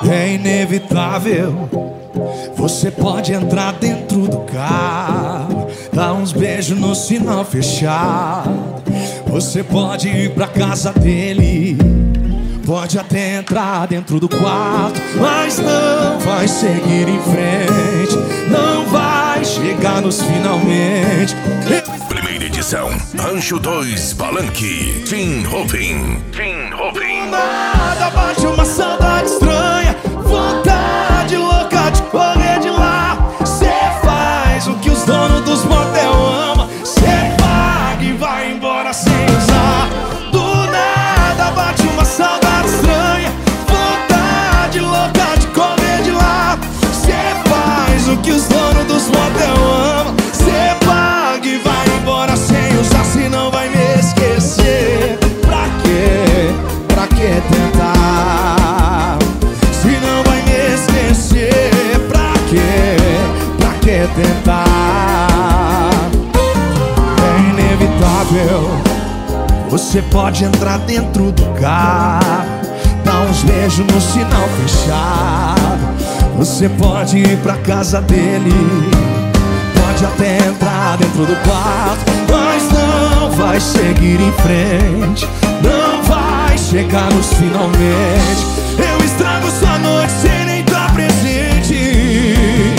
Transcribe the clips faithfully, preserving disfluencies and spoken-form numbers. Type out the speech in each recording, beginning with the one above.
É inevitável. Você pode entrar dentro do carro, dar uns beijos no sinal fechado. Você pode ir pra casa dele, pode até entrar dentro do quarto, mas não vai seguir em frente, não vai chegar nos finalmente. Primeira edição, Rancho dois Palanque, Tim Hopin. Tim Hopin. Nada bate uma saudade estranha, vontade louca de correr de lá. Cê faz o que os donos dos motel amam, cê paga e vai embora sem usar. Do nada bate uma saudade estranha, vontade louca de correr de lá. Cê faz o que os donos dos motel amam, cê paga e vai embora sem usar, senão vai me esquecer. Pra quê? Pra que tentar? Se não vai me esquecer, pra quê? Pra que tentar? É inevitável. Você pode entrar dentro do carro, dar uns beijos no sinal fechado. Você pode ir pra casa dele, pode até entrar dentro do quarto, mas não vai seguir em frente, não vai chegar nos finalmente. Eu estrago sua noite sem nem estar presente.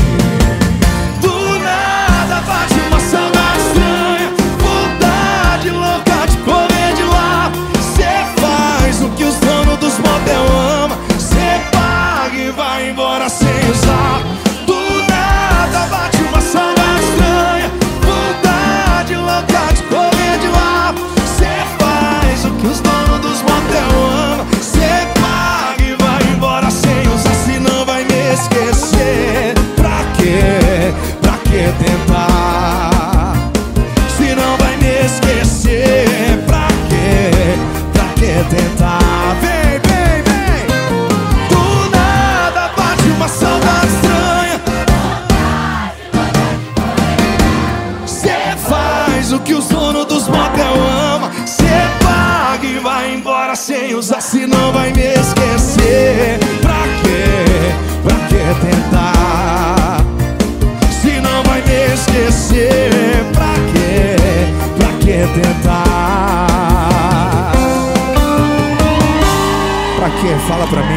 Do nada bate uma saudade estranha, vontade louca de correr de lá. Cê faz o que os donos dos motel amam, cê paga e vai embora sem usar. Do nada bate uma saudade estranha, vontade louca de correr de lá. Cê faz o que os donos dos motel amam, cê paga e vai embora sem usar, senão vai me esquecer. Pra quê? Pra que tentar? Se não vai me esquecer, pra quê? Pra que tentar? Vem, vem, vem! Do nada bate uma saudade estranha, cê faz o que os donos dos motel amam, cê paga e vai embora sem usar, senão vai me esquecer. Pra quê? Pra que tentar? Se não vai me esquecer, pra quê? Pra que tentar? Pra quê? Fala pra mim.